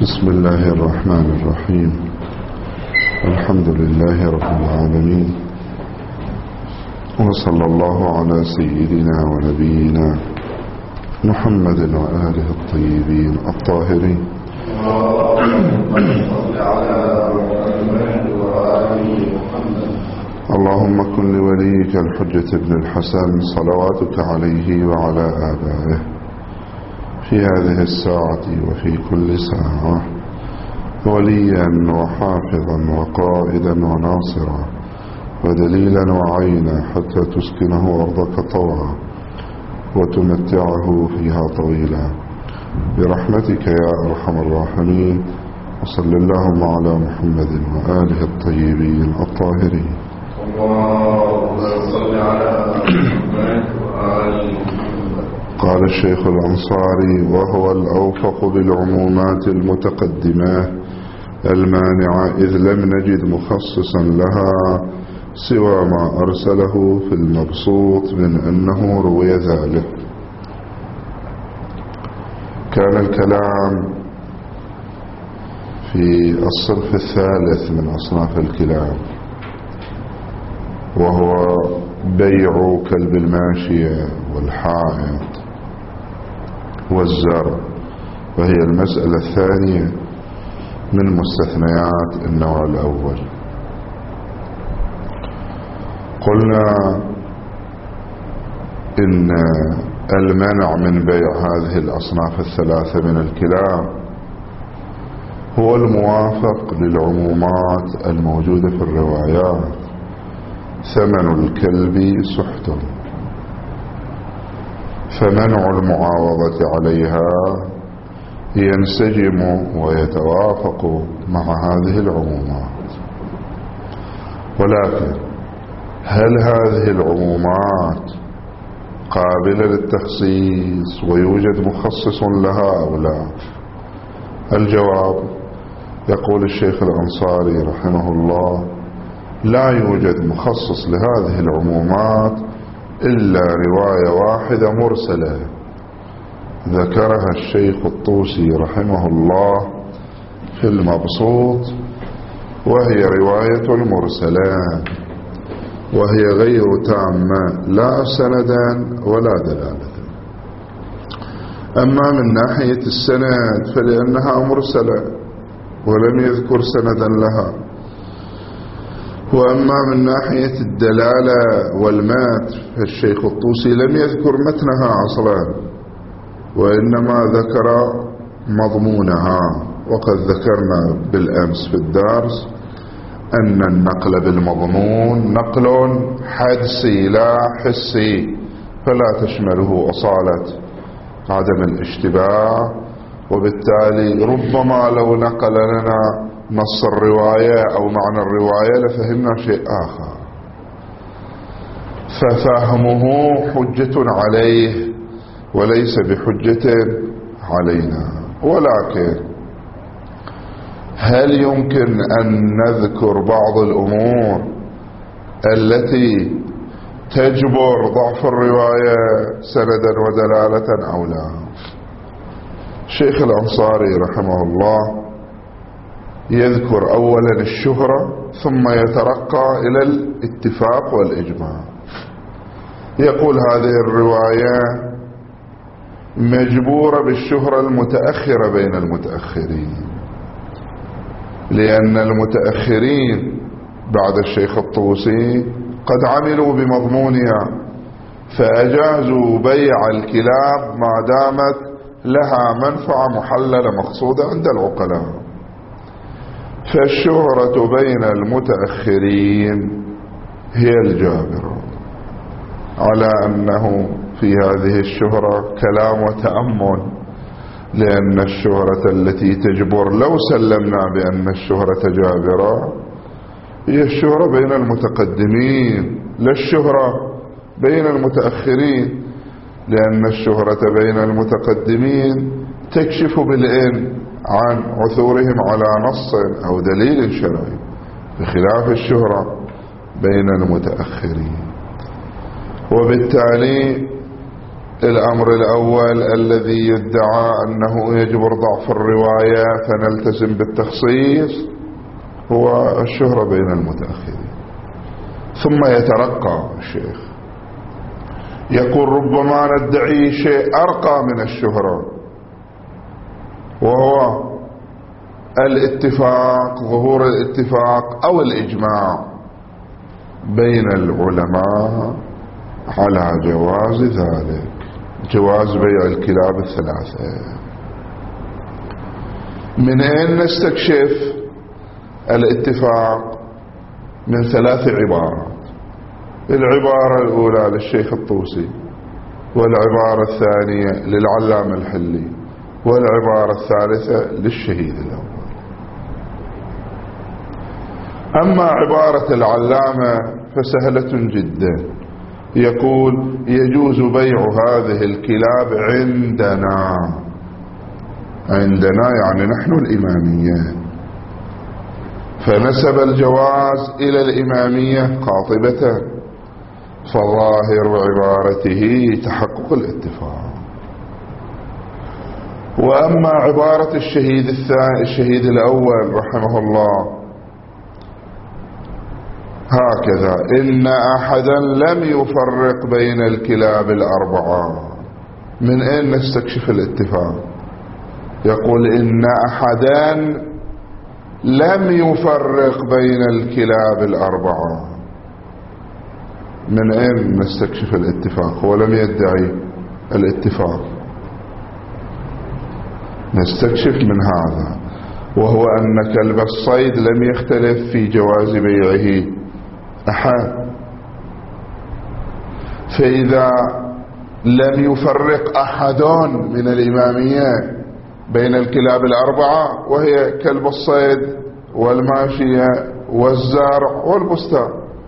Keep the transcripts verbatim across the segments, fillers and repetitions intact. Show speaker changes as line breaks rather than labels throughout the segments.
بسم الله الرحمن الرحيم. الحمد لله رب العالمين، وصلى الله على سيدنا ونبينا محمد وآله الطيبين الطاهرين. اللهم كن لوليك الحجة ابن الحسن صلواتك عليه وعلى آبائه في هذه الساعة وفي كل ساعة وليا وحافظا وقائدا وناصرا ودليلا وعينا حتى تسكنه أرضك طوعا وتمتعه فيها طويلا برحمتك يا أرحم الراحمين. وصل اللهم على محمد وآله الطيبين الطاهرين.
اللهم صل على محمد وآل محمد.
قال الشيخ الأنصاري: وهو الأوفق بالعمومات المتقدمة المانعة، إذ لم نجد مخصصا لها سوى ما أرسله في المبسوط من أنه روي ذلك. كان الكلام في الصنف الثالث من أصناف الكلام، وهو بيع كلب الماشية والحائط والزرع، وهي المسألة الثانية من مستثنيات النوع الأول. قلنا إن المنع من بيع هذه الأصناف الثلاثة من الكلاب هو الموافق للعمومات الموجودة في الروايات: ثمن الكلب سحت، فمنع المعاوضة عليها ينسجم ويتوافق مع هذه العمومات. ولكن هل هذه العمومات قابلة للتخصيص ويوجد مخصص لها أو لا؟ الجواب: يقول الشيخ الأنصاري رحمه الله: لا يوجد مخصص لهذه العمومات إلا رواية واحدة مرسلة ذكرها الشيخ الطوسي رحمه الله في المبسوط، وهي رواية المرسلان، وهي غير تامة لا سندا ولا دلالة. أما من ناحية السند فلأنها مرسلة ولم يذكر سندا لها، وأما من ناحية الدلالة والمتن فالشيخ الطوسي لم يذكر متنها أصلا، وإنما ذكر مضمونها. وقد ذكرنا بالأمس في الدرس أن النقل بالمضمون نقل حدسي لا حسي، فلا تشمله أصالة عدم الاشتباه، وبالتالي ربما لو نقل لنا نص الرواية أو معنى الرواية لفهمنا شيء آخر، ففهمه حجة عليه وليس بحجة علينا. ولكن هل يمكن أن نذكر بعض الأمور التي تجبر ضعف الرواية سندا ودلالة أو لا؟ الشيخ الأنصاري رحمه الله يذكر أولا الشهرة ثم يترقى إلى الاتفاق والإجماع. يقول هذه الرواية مجبورة بالشهرة المتأخرة بين المتأخرين، لأن المتأخرين بعد الشيخ الطوسي قد عملوا بمضمونها فأجازوا بيع الكلاب ما دامت لها منفعة محللة مقصودة عند العقلاء. فالشهرة بين المتأخرين هي الجابرة، على أنه في هذه الشهرة كلام وتأمل، لأن الشهرة التي تجبر لو سلمنا بأن الشهرة جابرة هي الشهرة بين المتقدمين لا الشهرة بين المتأخرين، لأن الشهرة بين المتقدمين تكشف بالإن عن عثورهم على نص أو دليل شرعي، بخلاف الشهرة بين المتأخرين. وبالتالي الأمر الأول الذي يدعى أنه يجبر ضعف الرواية فنلتزم بالتخصيص هو الشهرة بين المتأخرين. ثم يترقى الشيخ يقول ربما ندعي شيء أرقى من الشهرة، وهو الاتفاق، ظهور الاتفاق أو الإجماع بين العلماء على جواز ذلك، جواز بيع الكلاب الثلاثة. من أين نستكشف الاتفاق؟ من ثلاث عبارات. العبارة الأولى للشيخ الطوسي، والعبارة الثانية للعلامة الحلي، والعبارة الثالثة للشهيد الأول. أما عبارة العلامة فسهلة جدا، يقول يجوز بيع هذه الكلاب عندنا. عندنا يعني نحن الإمامية، فنسب الجواز إلى الإمامية قاطبة، فظاهر عبارته تحقق الاتفاق. وأما عبارة الشهيد الثاني الشهيد الأول رحمه الله هكذا: إن أحدا لم يفرق بين الكلاب الأربعة. من أين نستكشف الاتفاق؟ يقول إن أحدا لم يفرق بين الكلاب الأربعة. من أين نستكشف الاتفاق؟ هو لم يدعي الاتفاق. نستكشف من هذا، وهو أن كلب الصيد لم يختلف في جواز بيعه أحد. فإذا لم يفرق أحد من الإمامية بين الكلاب الأربعة، وهي كلب الصيد والماشية والزارع والبستان،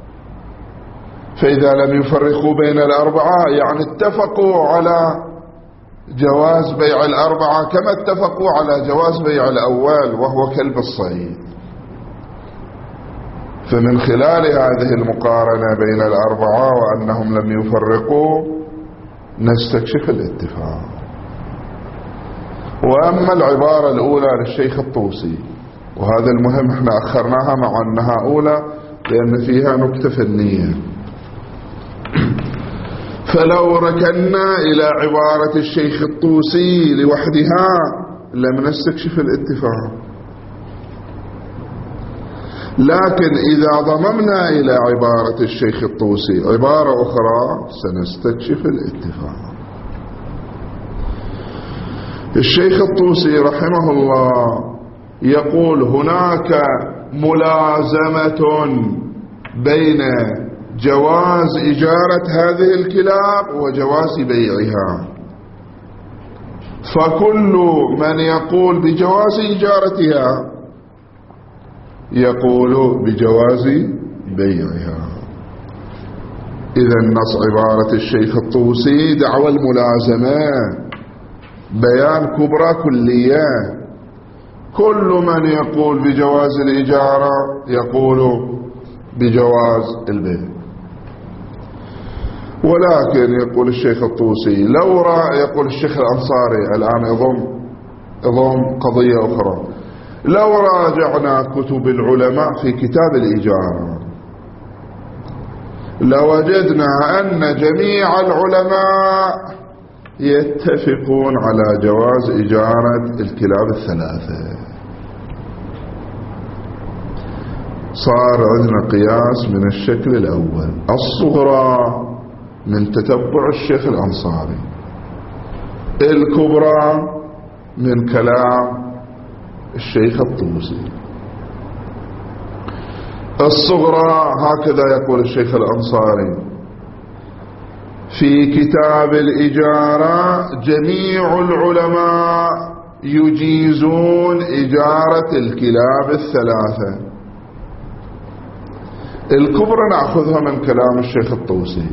فإذا لم يفرقوا بين الأربعة يعني اتفقوا على جواز بيع الأربعة كما اتفقوا على جواز بيع الأول وهو كلب الصيد. فمن خلال هذه المقارنة بين الأربعة وأنهم لم يفرقوا نستكشف الاتفاق. وأما العبارة الأولى للشيخ الطوسي، وهذا المهم احنا أخرناها مع أنها أولى لأن فيها نكتة فنية، فلو ركنا إلى عبارة الشيخ الطوسي لوحدها لم نستكشف الاتفاق، لكن إذا ضممنا إلى عبارة الشيخ الطوسي عبارة أخرى سنستكشف الاتفاق. الشيخ الطوسي رحمه الله يقول هناك ملازمة بين جواز إجارة هذه الكلاب وجواز بيعها، فكل من يقول بجواز إجارتها يقول بجواز بيعها. إذا نص عبارة الشيخ الطوسي دعوى الملازمة، بيان كبرى كلية. كل من يقول بجواز الإجارة يقول بجواز البيع. ولكن يقول الشيخ الطوسي لو رأى، يقول الشيخ الأنصاري الآن يضم يضم قضية أخرى، لو راجعنا كتب العلماء في كتاب الإجارة لوجدنا أن جميع العلماء يتفقون على جواز إجارة الكلاب الثلاثة. صار عندنا قياس من الشكل الأول، الصغرى من تتبع الشيخ الأنصاري، الكبرى من كلام الشيخ الطوسي. الصغرى هكذا يقول الشيخ الأنصاري في كتاب الإجارة جميع العلماء يجيزون إجارة الكلاب الثلاثة. الكبرى نأخذها من كلام الشيخ الطوسي،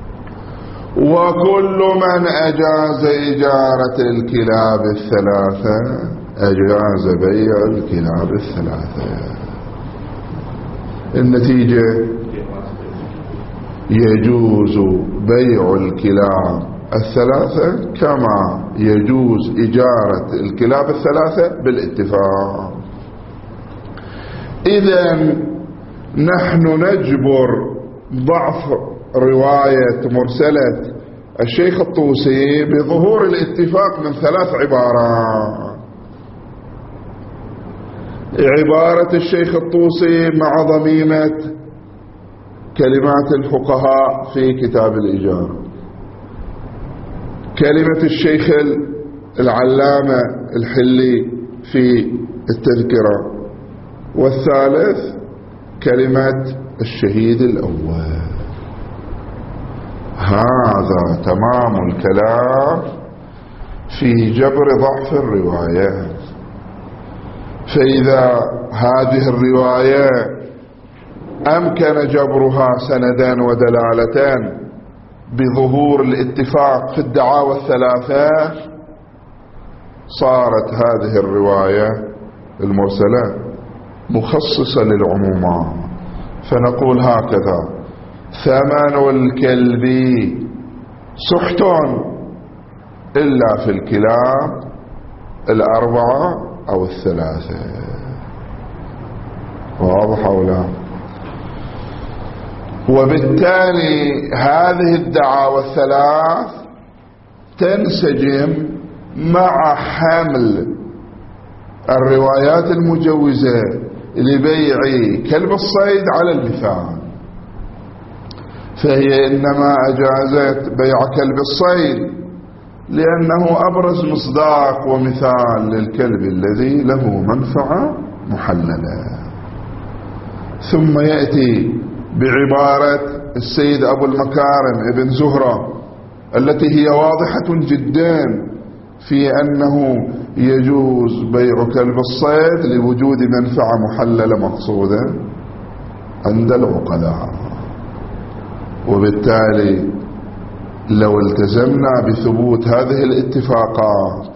وكل من أجاز إجارة الكلاب الثلاثة أجاز بيع الكلاب الثلاثة. النتيجة يجوز بيع الكلاب الثلاثة كما يجوز إجارة الكلاب الثلاثة بالاتفاق. إذن نحن نجبر ضعف رواية مرسلة الشيخ الطوسي بظهور الاتفاق من ثلاث عبارات. عبارة الشيخ الطوسي مع ضميمة كلمات الفقهاء في كتاب الإجارة، كلمة الشيخ العلامة الحلي في التذكرة، والثالث كلمة الشهيد الأول. هذا تمام الكلام في جبر ضعف الروايات. فإذا هذه الرواية أمكن جبرها سندان ودلالتان بظهور الاتفاق في الدعاوى الثلاثة، صارت هذه الرواية المرسلة مخصصة للعمومات. فنقول هكذا: ثمن الكلب سحت إلا في الكلاب الأربعة أو الثلاثة. واضح أو لا؟ وبالتالي هذه الدعاوى الثلاث تنسجم مع حمل الروايات المجوزة لبيع كلب الصيد على المثال. فهي إنما أجازت بيع كلب الصيد لأنه أبرز مصداق ومثال للكلب الذي له منفعة محللة. ثم يأتي بعبارة السيد أبو المكارم ابن زهرة التي هي واضحة جدا في أنه يجوز بيع كلب الصيد لوجود منفعة محللة مقصودة عند العقلاء. وبالتالي لو التزمنا بثبوت هذه الاتفاقات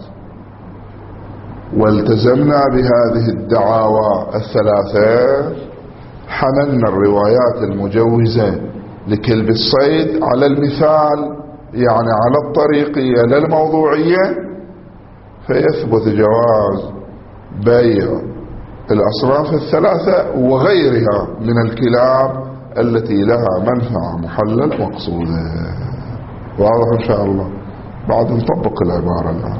والتزمنا بهذه الدعاوى الثلاثة، حملنا الروايات المجوزة لكلب الصيد على المثال، يعني على الطريقية للموضوعية، فيثبت جواز بيع الأصناف الثلاثة وغيرها من الكلاب التي لها منفعة محللة مقصودة. واضح إن شاء الله؟ بعد نطبق العبارة الآن.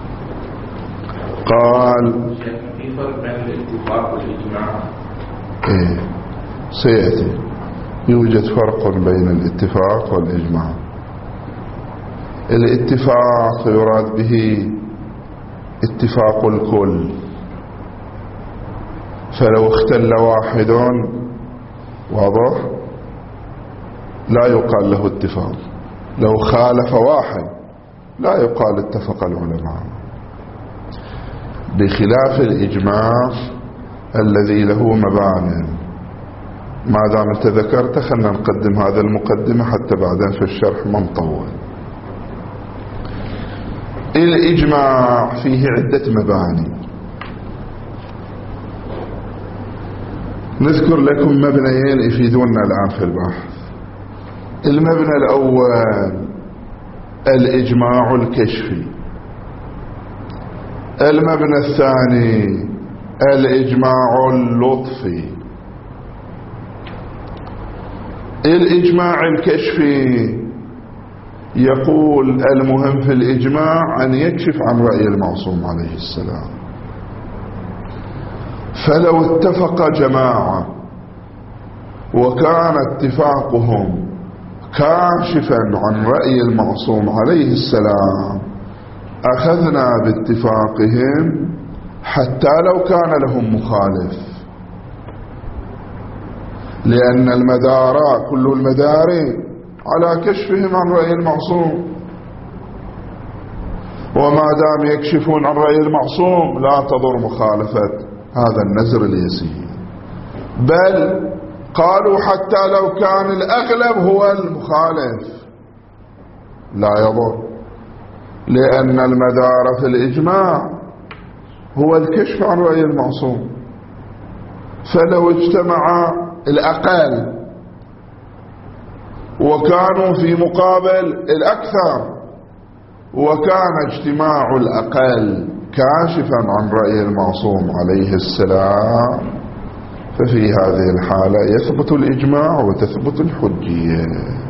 قال
في فرق بين الاتفاق والإجماع؟
إيه سيأتي. يوجد فرق بين الاتفاق والإجماع. الاتفاق يراد به اتفاق الكل، فلو اختل واحد واضح لا يقال له اتفاق، لو خالف واحد لا يقال اتفق العلماء، بخلاف الإجماع الذي له مبانٍ. ما دام انت ذكرت خلنا نقدم هذا المقدمة حتى بعدين في الشرح ما نطول. الإجماع فيه عدة مباني، نذكر لكم مبنيين يفيدوننا الآن في البحث. المبنى الأول الإجماع الكشفي، المبنى الثاني الإجماع اللطفي. الإجماع الكشفي يقول المهم في الإجماع أن يكشف عن رأي المعصوم عليه السلام، فلو اتفق جماعة وكان اتفاقهم كاشفا عن رأي المعصوم عليه السلام أخذنا باتفاقهم حتى لو كان لهم مخالف، لأن المدار كل المدار على كشفهم عن رأي المعصوم، وما دام يكشفون عن رأي المعصوم لا تضر مخالفة هذا النزر اليسير. بل قالوا حتى لو كان الأغلب هو المخالف لا يضر، لأن المدار في الإجماع هو الكشف عن رأي المعصوم. فلو اجتمع الأقل وكانوا في مقابل الأكثر وكان اجتماع الأقل كاشفا عن رأي المعصوم عليه السلام، ففي هذه الحالة يثبت الإجماع وتثبت الحجية.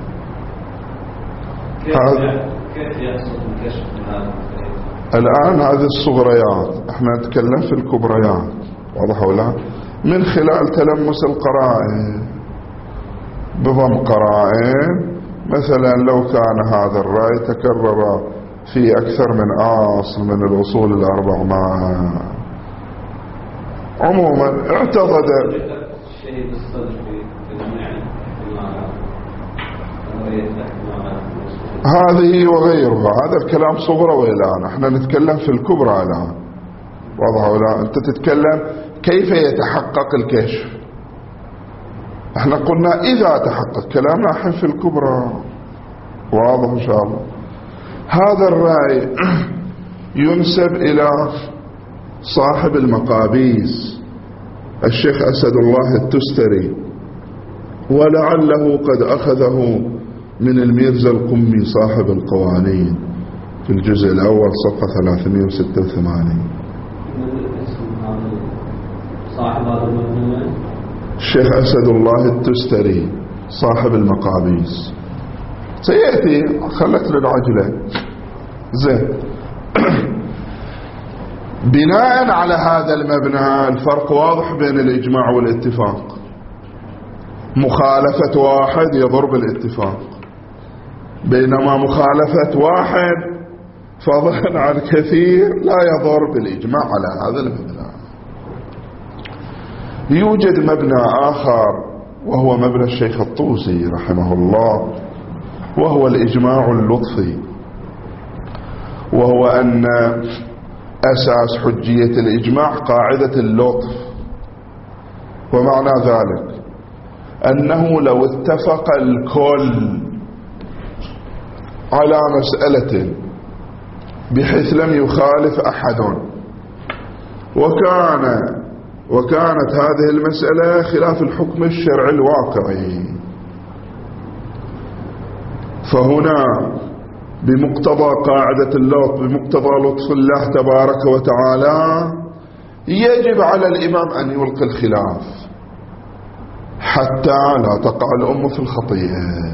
كيف يحصل الكشف هذا؟
الآن هذه الصغريات احنا نتكلم في الكبريات، واضح ولا؟ من خلال تلمس القرائن، بضم قرائن. مثلا لو كان هذا الرأي تكرر في أكثر من أصل من الأصول الأربع معا، عموما اعتقد
الشيء بالصدق في المعنى
هذه وغيرها. هذا الكلام صغرى الآن احنا نتكلم في الكبرى الآن، واضح ولا؟ انت تتكلم كيف يتحقق الكشف. احنا قلنا اذا تحقق، كلامنا الحين في الكبرى، واضح ان شاء الله. هذا الرأي ينسب الى صاحب المقابيس الشيخ أسد الله التستري، ولعله قد أخذه من الميرزا القمي صاحب القوانين في الجزء الأول صفحة ثلاثمئة وستة وثمانين. الشيخ أسد الله التستري صاحب المقابيس سيأتي، خلت للعجلة زين. بناء على هذا المبنى الفرق واضح بين الإجماع والاتفاق. مخالفة واحد يضر بالاتفاق، بينما مخالفة واحد فضلا عن كثير لا يضر بالإجماع على هذا المبنى. يوجد مبنى آخر وهو مبنى الشيخ الطوسي رحمه الله، وهو الإجماع اللطفي، وهو أن أساس حجية الإجماع قاعدة اللطف. ومعنى ذلك أنه لو اتفق الكل على مسألة بحيث لم يخالف أحد، وكان وكانت هذه المسألة خلاف الحكم الشرعي الواقعي، فهنا بمقتضى قاعدة اللطف، بمقتضى لطف الله تبارك وتعالى، يجب على الإمام أن يلقي الخلاف حتى لا تقع الأمة في الخطيئة،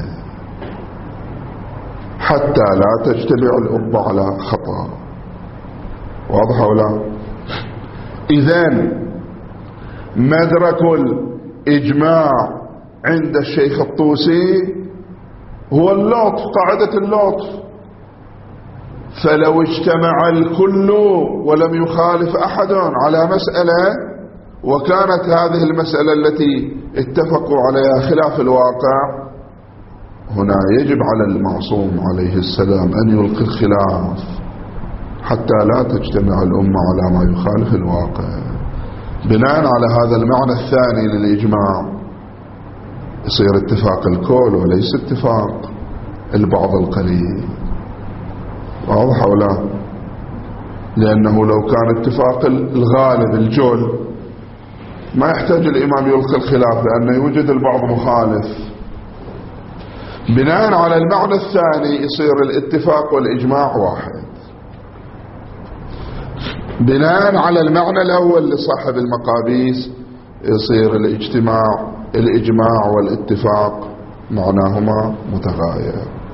حتى لا تجتمع الأمة على خطأ. واضح ولا؟ إذن مدرك الإجماع عند الشيخ الطوسي هو اللطف، قاعدة اللطف. فلو اجتمع الكل ولم يخالف أحد على مسألة، وكانت هذه المسألة التي اتفقوا عليها خلاف الواقع، هنا يجب على المعصوم عليه السلام أن يلقي الخلاف حتى لا تجتمع الأمة على ما يخالف الواقع. بناء على هذا المعنى الثاني للإجماع يصير اتفاق الكل وليس اتفاق البعض القليل. واضح ولا؟ لأنه لو كان اتفاق الغالب الجل ما يحتاج الإمام يلقي الخلاف، لأنه يوجد البعض مخالف. بناء على المعنى الثاني يصير الاتفاق والإجماع واحد. بناء على المعنى الأول لصاحب المقابيس يصير الاجتماع الإجماع والاتفاق معناهما متغاير.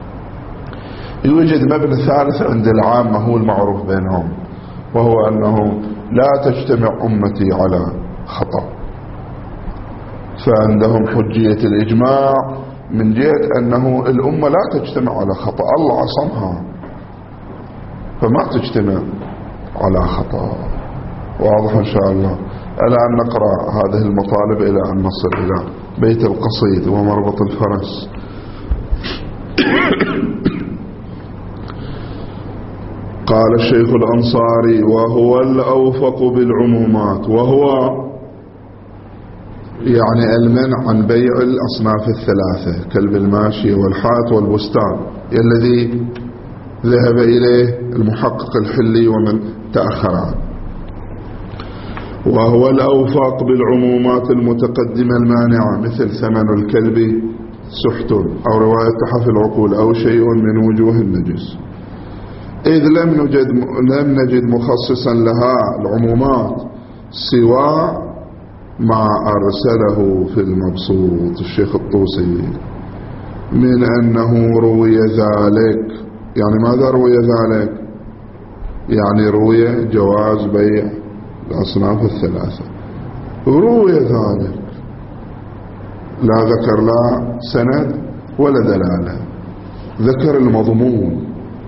يوجد مبنى ثالث عند العامة هو المعروف بينهم، وهو أنه لا تجتمع أمتي على خطأ. فعندهم حجية الإجماع من جهة أنه الأمة لا تجتمع على خطأ، الله عصمها فما تجتمع على خطأ. واضح إن شاء الله. الآن نقرأ هذه المطالب إلى أن نصل إلى بيت القصيد ومربط الفرس. قال الشيخ الأنصاري: وهو الأوفق بالعمومات، وهو يعني المنع عن بيع الأصناف الثلاثة كلب الماشي والحائط والبستان الذي ذهب إليه المحقق الحلي ومن تأخر عنه. وهو الأوفاق بالعمومات المتقدمة المانعة، مثل ثمن الكلب سحت، أو رواية تحف العقول، أو شيء من وجوه النجس. إذ لم نجد, لم نجد مخصصا لها العمومات سوى ما أرسله في المبسوط الشيخ الطوسي من أنه روي ذلك. يعني ماذا روي ذلك؟ يعني روي جواز بيع الأصناف الثلاثة، روي ذلك، لا ذكر لا سند ولا دلالة، ذكر المضمون،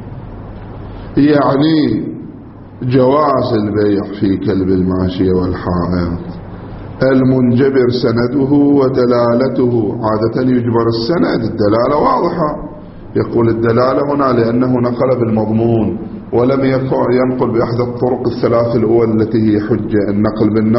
يعني جواز البيع في كلب الماشية والحائط المنجبر سنده ودلالته. عادة يجبر السند، الدلالة واضحة، يقول الدلالة هنا لأنه نقل بالمضمون ولم ينقل بأحد الطرق الثلاث الأول التي هي حجة، النقل بالنقل